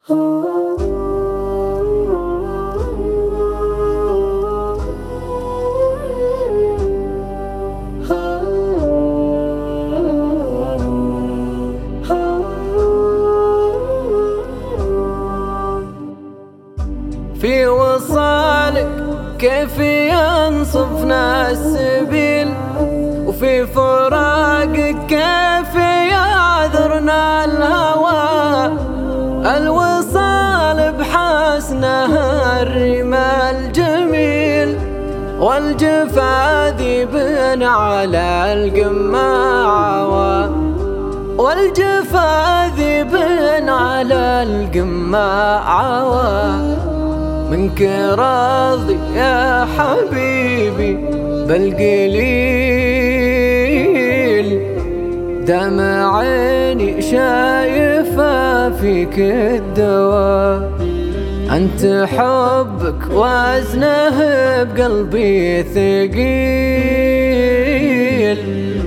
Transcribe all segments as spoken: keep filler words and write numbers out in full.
في وصالك كيف ينصفنا السبيل، وفي فراقك كيف يعذرنا الهوى. الوصال بحسنها الرمال جميل، والجفا ذيب على القمة عوى. والجفا ذيب على القمة عوى. منك راضي يا حبيبي بالقليل، دمع عيني شايفة فيك الدواء. أنت حبك وزنه بقلبي ثقيل،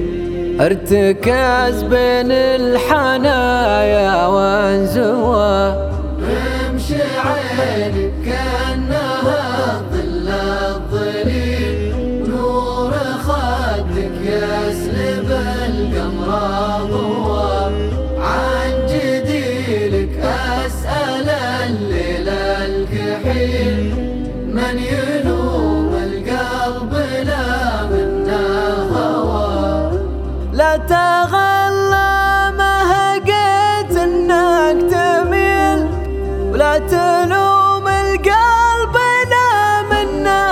ارتكاز بين الحنايا وانزوا. امشي عينك كأنها ظل الظليل، نور خدك يسلب القمر ضوى. عن جديلك أسأل الليل الكحيل، من يلوم القلب لا منا هوى. لا تغلى مهقت انك تميل، ولا تلوم القلب لا منا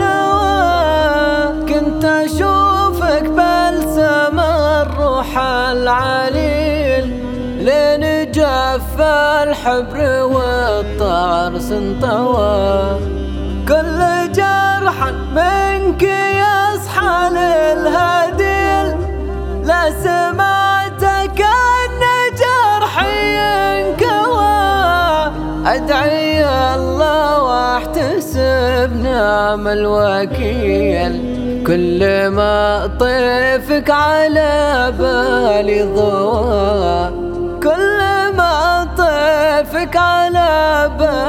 نوى. كنت اشوفك بلسم الروح العليل، لين جف الحبر والطعرس انطوى. كل جرح منك يصحى للهديل، لا سمعتك ان جرحي انكوى. ادعي الله واحتسب نعم الوكيل، كل ما طيفك على بالي ضوى. كل ما طيفك على بالي